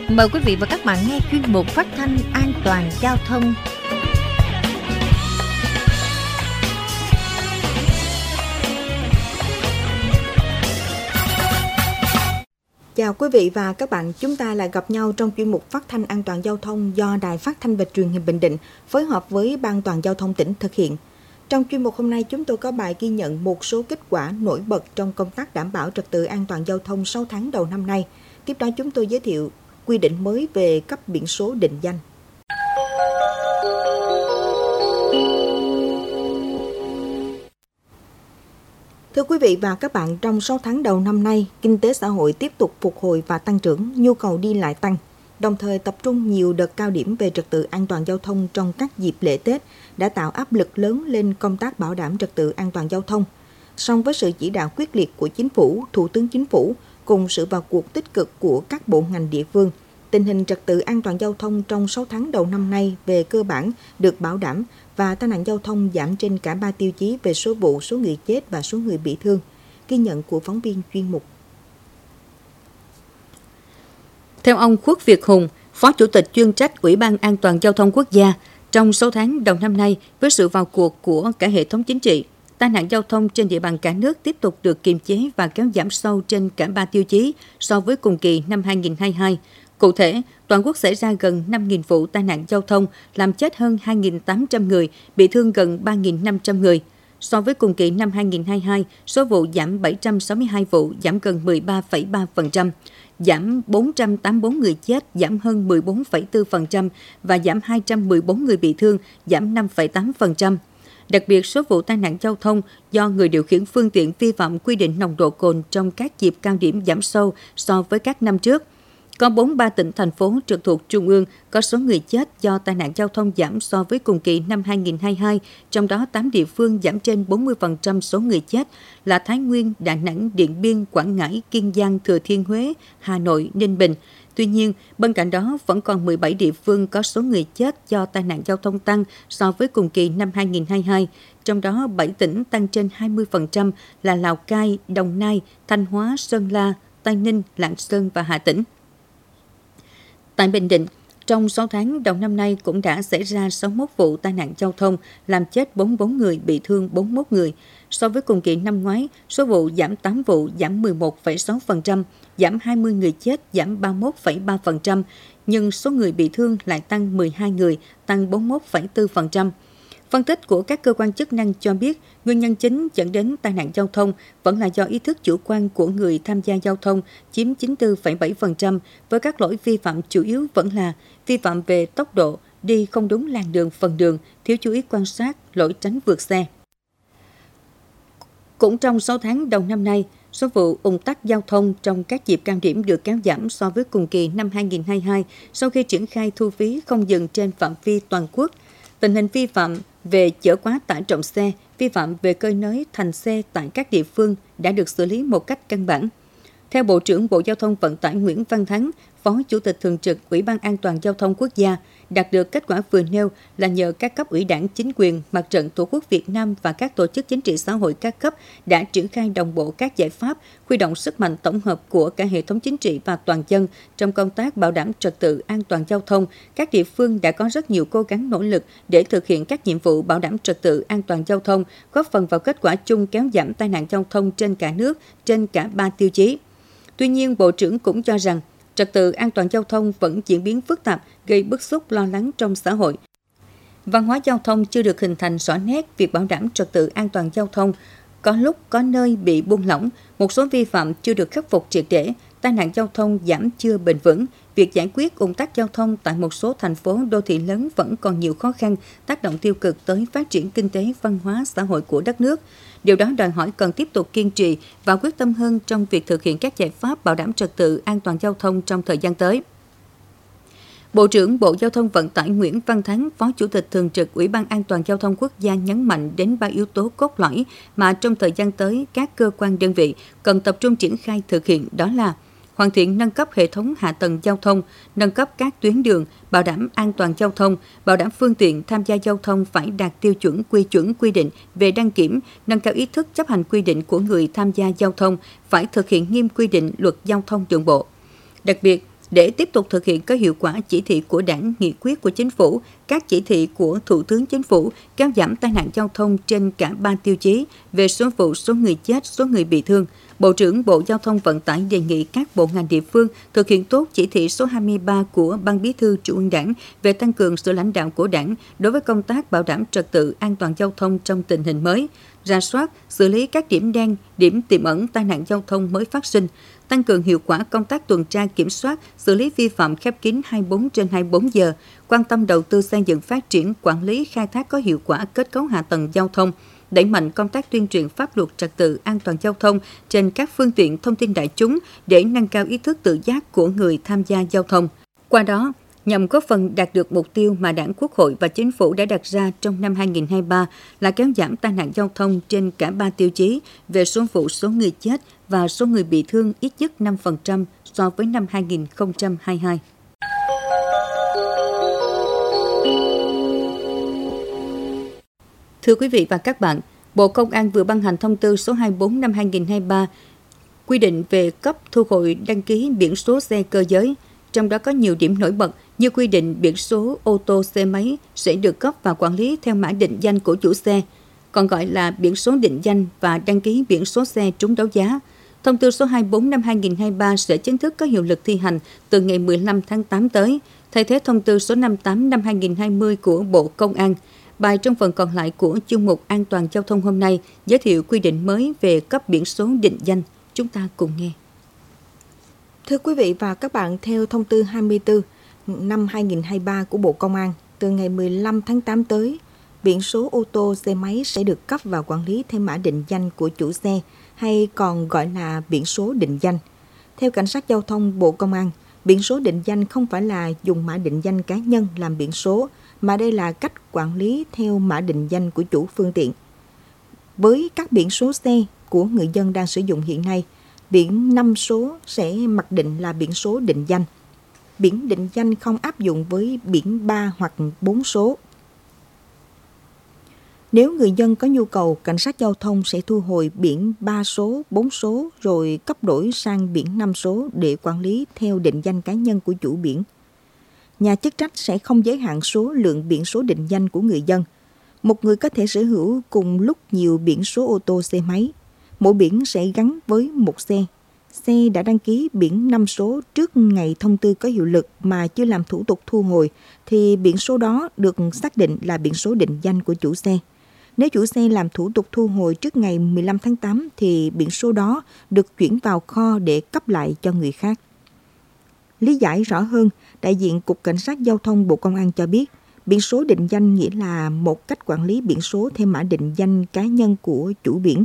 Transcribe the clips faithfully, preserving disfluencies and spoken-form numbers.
Mời quý vị và các bạn nghe chuyên mục phát thanh an toàn giao thông. Chào quý vị và các bạn, chúng ta lại gặp nhau trong chuyên mục phát thanh an toàn giao thông do Đài Phát thanh và Truyền hình Bình Định phối hợp với Ban Toàn giao thông tỉnh thực hiện. Trong chuyên mục hôm nay, chúng tôi có bài ghi nhận một số kết quả nổi bật trong công tác đảm bảo trật tự an toàn giao thông sáu tháng đầu năm nay. Tiếp đó chúng tôi giới thiệu quy định mới về cấp biển số định danh. Thưa quý vị và các bạn, trong sáu tháng đầu năm nay, kinh tế xã hội tiếp tục phục hồi và tăng trưởng, nhu cầu đi lại tăng, đồng thời tập trung nhiều đợt cao điểm về trật tự an toàn giao thông trong các dịp lễ Tết đã tạo áp lực lớn lên công tác bảo đảm trật tự an toàn giao thông. Song với sự chỉ đạo quyết liệt của Chính phủ, Thủ tướng Chính phủ cùng sự vào cuộc tích cực của các bộ ngành địa phương, tình hình trật tự an toàn giao thông trong sáu tháng đầu năm nay về cơ bản được bảo đảm và tai nạn giao thông giảm trên cả ba tiêu chí về số vụ, số người chết và số người bị thương. Ghi nhận của phóng viên chuyên mục. Theo ông Khuất Việt Hùng, Phó Chủ tịch chuyên trách Ủy ban An toàn giao thông quốc gia, trong sáu tháng đầu năm nay, với sự vào cuộc của cả hệ thống chính trị, tai nạn giao thông trên địa bàn cả nước tiếp tục được kiềm chế và kéo giảm sâu trên cả ba tiêu chí so với cùng kỳ năm hai nghìn không trăm hai mươi hai. Cụ thể, toàn quốc xảy ra gần năm nghìn vụ tai nạn giao thông, làm chết hơn hai nghìn tám trăm người, bị thương gần ba nghìn năm trăm người. So với cùng kỳ năm hai nghìn không trăm hai mươi hai, số vụ giảm bảy trăm sáu mươi hai vụ, giảm gần mười ba phẩy ba phần trăm, giảm bốn trăm tám mươi tư người chết, giảm hơn mười bốn phẩy bốn phần trăm và giảm hai trăm mười bốn người bị thương, giảm năm phẩy tám phần trăm. Đặc biệt, số vụ tai nạn giao thông do người điều khiển phương tiện vi phạm quy định nồng độ cồn trong các dịp cao điểm giảm sâu so với các năm trước. Có bốn mươi ba tỉnh, thành phố trực thuộc Trung ương có số người chết do tai nạn giao thông giảm so với cùng kỳ năm hai nghìn không trăm hai mươi hai, trong đó tám địa phương giảm trên bốn mươi phần trăm số người chết là Thái Nguyên, Đà Nẵng, Điện Biên, Quảng Ngãi, Kiên Giang, Thừa Thiên Huế, Hà Nội, Ninh Bình. Tuy nhiên, bên cạnh đó vẫn còn mười bảy địa phương có số người chết do tai nạn giao thông tăng so với cùng kỳ năm hai nghìn không trăm hai mươi hai, trong đó bảy tỉnh tăng trên hai mươi phần trăm là Lào Cai, Đồng Nai, Thanh Hóa, Sơn La, Tây Ninh, Lạng Sơn và Hà Tĩnh. Tại Bình Định, trong sáu tháng đầu năm nay cũng đã xảy ra sáu mươi mốt vụ tai nạn giao thông, làm chết bốn mươi tư người, bị thương bốn mươi mốt người. So với cùng kỳ năm ngoái, số vụ giảm tám vụ, giảm mười một phẩy sáu phần trăm, giảm hai mươi người chết, giảm ba mươi mốt phẩy ba phần trăm, nhưng số người bị thương lại tăng mười hai người, tăng bốn mươi mốt phẩy bốn phần trăm. Phân tích của các cơ quan chức năng cho biết, nguyên nhân chính dẫn đến tai nạn giao thông vẫn là do ý thức chủ quan của người tham gia giao thông chiếm chín mươi tư phẩy bảy phần trăm, với các lỗi vi phạm chủ yếu vẫn là vi phạm về tốc độ, đi không đúng làn đường phần đường, thiếu chú ý quan sát, lỗi tránh vượt xe. Cũng trong sáu tháng đầu năm nay, số vụ ùn tắc giao thông trong các dịp cao điểm được kéo giảm so với cùng kỳ năm hai nghìn không trăm hai mươi hai sau khi triển khai thu phí không dừng trên phạm vi toàn quốc. Tình hình vi phạm về chở quá tải trọng xe, vi phạm về cơi nới thành xe tại các địa phương đã được xử lý một cách căn bản. Theo Bộ trưởng Bộ Giao thông Vận tải Nguyễn Văn Thắng, Phó Chủ tịch Thường trực Ủy ban An toàn giao thông quốc gia, đạt được kết quả vừa nêu là nhờ các cấp ủy Đảng, chính quyền, Mặt trận Tổ quốc Việt Nam và các tổ chức chính trị xã hội các cấp đã triển khai đồng bộ các giải pháp, huy động sức mạnh tổng hợp của cả hệ thống chính trị và toàn dân trong công tác bảo đảm trật tự an toàn giao thông. Các địa phương đã có rất nhiều cố gắng nỗ lực để thực hiện các nhiệm vụ bảo đảm trật tự an toàn giao thông, góp phần vào kết quả chung kéo giảm tai nạn giao thông trên cả nước trên cả ba tiêu chí. Tuy nhiên, Bộ trưởng cũng cho rằng trật tự an toàn giao thông vẫn diễn biến phức tạp, gây bức xúc lo lắng trong xã hội. Văn hóa giao thông chưa được hình thành rõ nét, việc bảo đảm trật tự an toàn giao thông có lúc có nơi bị buông lỏng, một số vi phạm chưa được khắc phục triệt để, tai nạn giao thông giảm chưa bền vững. Việc giải quyết ùn tắc giao thông tại một số thành phố đô thị lớn vẫn còn nhiều khó khăn, tác động tiêu cực tới phát triển kinh tế, văn hóa, xã hội của đất nước. Điều đó đòi hỏi cần tiếp tục kiên trì và quyết tâm hơn trong việc thực hiện các giải pháp bảo đảm trật tự an toàn giao thông trong thời gian tới. Bộ trưởng Bộ Giao thông Vận tải Nguyễn Văn Thắng, Phó Chủ tịch Thường trực Ủy ban An toàn giao thông quốc gia nhấn mạnh đến ba yếu tố cốt lõi mà trong thời gian tới các cơ quan đơn vị cần tập trung triển khai thực hiện, đó là hoàn thiện nâng cấp hệ thống hạ tầng giao thông, nâng cấp các tuyến đường, bảo đảm an toàn giao thông, bảo đảm phương tiện tham gia giao thông phải đạt tiêu chuẩn quy chuẩn quy định về đăng kiểm, nâng cao ý thức chấp hành quy định của người tham gia giao thông, phải thực hiện nghiêm quy định luật giao thông đường bộ. Đặc biệt, Để tiếp tục thực hiện có hiệu quả chỉ thị của Đảng, nghị quyết của Chính phủ, các chỉ thị của Thủ tướng Chính phủ, kéo giảm tai nạn giao thông trên cả ba tiêu chí về số vụ, số người chết, số người bị thương, Bộ trưởng Bộ Giao thông Vận tải đề nghị các bộ ngành địa phương thực hiện tốt chỉ thị số hai mươi ba của Ban Bí thư Trung ương Đảng về tăng cường sự lãnh đạo của Đảng đối với công tác bảo đảm trật tự an toàn giao thông trong tình hình mới, rà soát, xử lý các điểm đen, điểm tiềm ẩn tai nạn giao thông mới phát sinh, tăng cường hiệu quả công tác tuần tra kiểm soát, xử lý vi phạm khép kín hai mươi bốn trên hai mươi bốn giờ, quan tâm đầu tư xây dựng phát triển, quản lý khai thác có hiệu quả kết cấu hạ tầng giao thông, đẩy mạnh công tác tuyên truyền pháp luật trật tự an toàn giao thông trên các phương tiện thông tin đại chúng để nâng cao ý thức tự giác của người tham gia giao thông. Qua đó, nhằm góp phần đạt được mục tiêu mà Đảng, Quốc hội và Chính phủ đã đặt ra trong năm hai không hai ba là kéo giảm tai nạn giao thông trên cả ba tiêu chí về số vụ, số người chết và số người bị thương ít nhất năm phần trăm so với năm hai không hai hai. Thưa quý vị và các bạn, Bộ Công an vừa ban hành thông tư số hai mươi bốn năm hai không hai ba quy định về cấp thu hồi đăng ký biển số xe cơ giới. Trong đó có nhiều điểm nổi bật như quy định biển số ô tô xe máy sẽ được cấp và quản lý theo mã định danh của chủ xe, còn gọi là biển số định danh và đăng ký biển số xe trúng đấu giá. Thông tư số hai mươi bốn năm hai không hai ba sẽ chính thức có hiệu lực thi hành từ ngày mười lăm tháng tám tới, thay thế thông tư số năm mươi tám năm hai không hai không của Bộ Công an. Bài trong phần còn lại của chương mục An toàn giao thông hôm nay giới thiệu quy định mới về cấp biển số định danh. Chúng ta cùng nghe. Thưa quý vị và các bạn, theo thông tư hai mươi tư năm hai không hai ba của Bộ Công an, từ ngày mười lăm tháng tám tới, biển số ô tô xe máy sẽ được cấp và quản lý theo mã định danh của chủ xe, hay còn gọi là biển số định danh. Theo Cảnh sát Giao thông Bộ Công an, biển số định danh không phải là dùng mã định danh cá nhân làm biển số, mà đây là cách quản lý theo mã định danh của chủ phương tiện. Với các biển số xe của người dân đang sử dụng hiện nay, biển năm số sẽ mặc định là biển số định danh. Biển định danh không áp dụng với biển ba hoặc bốn số. Nếu người dân có nhu cầu, cảnh sát giao thông sẽ thu hồi biển ba số, bốn số rồi cấp đổi sang biển năm số để quản lý theo định danh cá nhân của chủ biển. Nhà chức trách sẽ không giới hạn số lượng biển số định danh của người dân. Một người có thể sở hữu cùng lúc nhiều biển số ô tô xe máy. Mỗi biển sẽ gắn với một xe. Xe đã đăng ký biển năm số trước ngày thông tư có hiệu lực mà chưa làm thủ tục thu hồi, thì biển số đó được xác định là biển số định danh của chủ xe. Nếu chủ xe làm thủ tục thu hồi trước ngày mười lăm tháng tám, thì biển số đó được chuyển vào kho để cấp lại cho người khác. Lý giải rõ hơn, đại diện Cục Cảnh sát Giao thông Bộ Công an cho biết, biển số định danh nghĩa là một cách quản lý biển số theo mã định danh cá nhân của chủ biển.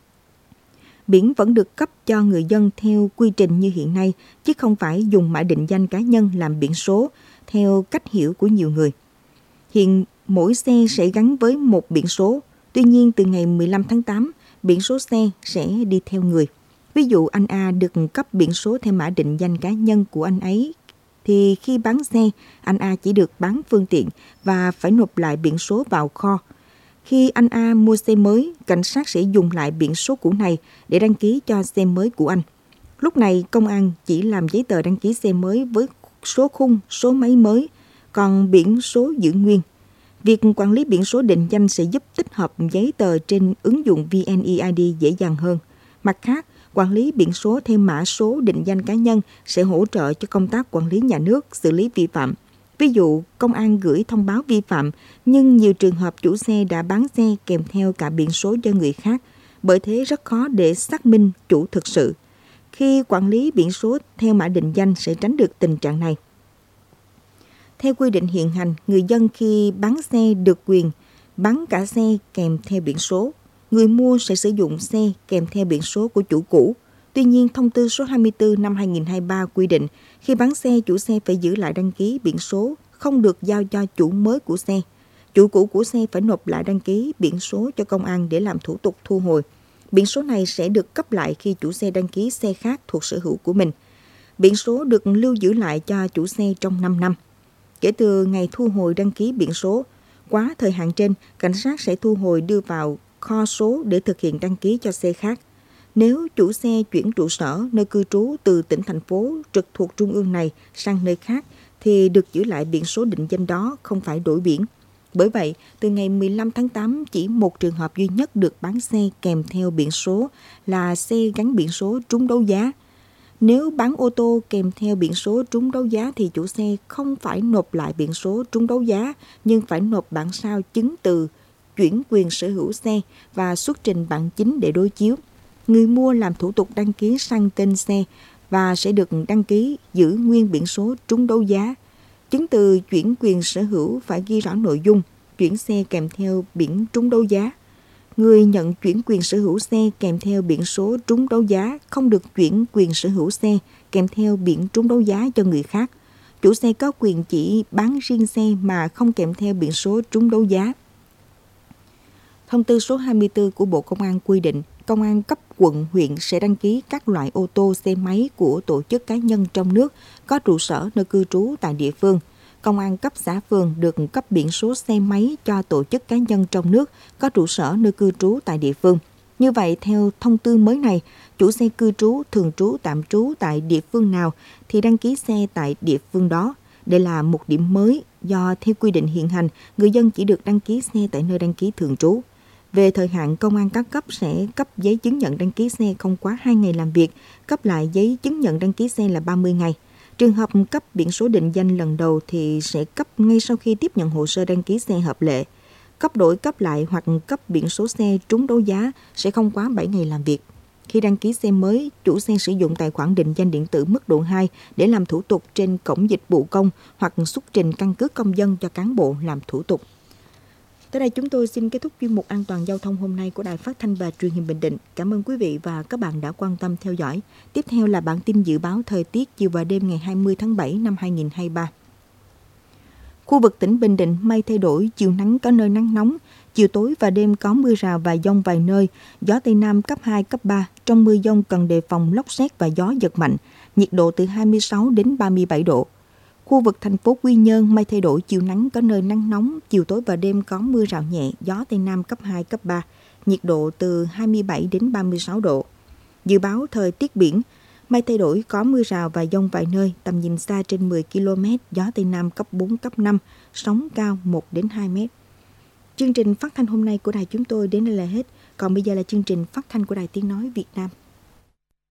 Biển vẫn được cấp cho người dân theo quy trình như hiện nay, chứ không phải dùng mã định danh cá nhân làm biển số theo cách hiểu của nhiều người. Hiện mỗi xe sẽ gắn với một biển số, tuy nhiên từ ngày mười lăm tháng tám, biển số xe sẽ đi theo người. Ví dụ anh A được cấp biển số theo mã định danh cá nhân của anh ấy, thì khi bán xe, anh A chỉ được bán phương tiện và phải nộp lại biển số vào kho. Khi anh A mua xe mới, cảnh sát sẽ dùng lại biển số cũ này để đăng ký cho xe mới của anh. Lúc này, công an chỉ làm giấy tờ đăng ký xe mới với số khung, số máy mới, còn biển số giữ nguyên. Việc quản lý biển số định danh sẽ giúp tích hợp giấy tờ trên ứng dụng vê en e i đê dễ dàng hơn. Mặt khác, quản lý biển số theo mã số định danh cá nhân sẽ hỗ trợ cho công tác quản lý nhà nước xử lý vi phạm. Ví dụ, công an gửi thông báo vi phạm, nhưng nhiều trường hợp chủ xe đã bán xe kèm theo cả biển số cho người khác, bởi thế rất khó để xác minh chủ thực sự. Khi quản lý biển số theo mã định danh sẽ tránh được tình trạng này. Theo quy định hiện hành, người dân khi bán xe được quyền bán cả xe kèm theo biển số. Người mua sẽ sử dụng xe kèm theo biển số của chủ cũ. Tuy nhiên, thông tư số hai mươi tư năm hai không hai ba quy định khi bán xe, chủ xe phải giữ lại đăng ký biển số, không được giao cho chủ mới của xe. Chủ cũ của xe phải nộp lại đăng ký biển số cho công an để làm thủ tục thu hồi. Biển số này sẽ được cấp lại khi chủ xe đăng ký xe khác thuộc sở hữu của mình. Biển số được lưu giữ lại cho chủ xe trong năm năm. Kể từ ngày thu hồi đăng ký biển số, quá thời hạn trên, cảnh sát sẽ thu hồi đưa vào kho số để thực hiện đăng ký cho xe khác. Nếu chủ xe chuyển trụ sở nơi cư trú từ tỉnh thành phố trực thuộc trung ương này sang nơi khác thì được giữ lại biển số định danh đó, không phải đổi biển. Bởi vậy, từ ngày mười lăm tháng tám, chỉ một trường hợp duy nhất được bán xe kèm theo biển số là xe gắn biển số trúng đấu giá. Nếu bán ô tô kèm theo biển số trúng đấu giá thì chủ xe không phải nộp lại biển số trúng đấu giá, nhưng phải nộp bản sao chứng từ chuyển quyền sở hữu xe và xuất trình bản chính để đối chiếu. Người mua làm thủ tục đăng ký sang tên xe và sẽ được đăng ký giữ nguyên biển số trúng đấu giá. Chứng từ chuyển quyền sở hữu phải ghi rõ nội dung chuyển xe kèm theo biển trúng đấu giá. Người nhận chuyển quyền sở hữu xe kèm theo biển số trúng đấu giá không được chuyển quyền sở hữu xe kèm theo biển trúng đấu giá cho người khác. Chủ xe có quyền chỉ bán riêng xe mà không kèm theo biển số trúng đấu giá. Thông tư số hai mươi tư của Bộ Công an quy định, công an cấp quận, huyện sẽ đăng ký các loại ô tô, xe máy của tổ chức cá nhân trong nước có trụ sở nơi cư trú tại địa phương. Công an cấp xã phường được cấp biển số xe máy cho tổ chức cá nhân trong nước có trụ sở nơi cư trú tại địa phương. Như vậy, theo thông tư mới này, chủ xe cư trú, thường trú, tạm trú tại địa phương nào thì đăng ký xe tại địa phương đó. Đây là một điểm mới do theo quy định hiện hành, người dân chỉ được đăng ký xe tại nơi đăng ký thường trú. Về thời hạn, công an các cấp sẽ cấp giấy chứng nhận đăng ký xe không quá hai ngày làm việc, cấp lại giấy chứng nhận đăng ký xe là ba mươi ngày. Trường hợp cấp biển số định danh lần đầu thì sẽ cấp ngay sau khi tiếp nhận hồ sơ đăng ký xe hợp lệ. Cấp đổi, cấp lại hoặc cấp biển số xe trúng đấu giá sẽ không quá bảy ngày làm việc. Khi đăng ký xe mới, chủ xe sử dụng tài khoản định danh điện tử mức độ hai để làm thủ tục trên cổng dịch vụ công hoặc xuất trình căn cước công dân cho cán bộ làm thủ tục. Tới đây chúng tôi xin kết thúc chuyên mục An toàn giao thông hôm nay của Đài Phát thanh và Truyền hình Bình Định. Cảm ơn quý vị và các bạn đã quan tâm theo dõi. Tiếp theo là bản tin dự báo thời tiết chiều và đêm ngày hai mươi tháng bảy năm hai nghìn không trăm hai mươi ba. Khu vực tỉnh Bình Định mây thay đổi, chiều nắng có nơi nắng nóng, chiều tối và đêm có mưa rào và dông vài nơi, gió Tây Nam cấp hai, cấp ba. Trong mưa dông cần đề phòng lốc sét và gió giật mạnh, nhiệt độ từ hai mươi sáu đến ba mươi bảy độ. Khu vực thành phố Quy Nhơn mây thay đổi, chiều nắng có nơi nắng nóng, chiều tối và đêm có mưa rào nhẹ, gió Tây Nam cấp hai, cấp ba, nhiệt độ từ hai mươi bảy đến ba mươi sáu độ. Dự báo thời tiết biển, mây thay đổi, có mưa rào và dông vài nơi, tầm nhìn xa trên mười ki lô mét, gió Tây Nam cấp bốn, cấp năm, sóng cao một đến hai mét. Chương trình phát thanh hôm nay của đài chúng tôi đến đây là hết. Còn bây giờ là chương trình phát thanh của Đài Tiếng Nói Việt Nam.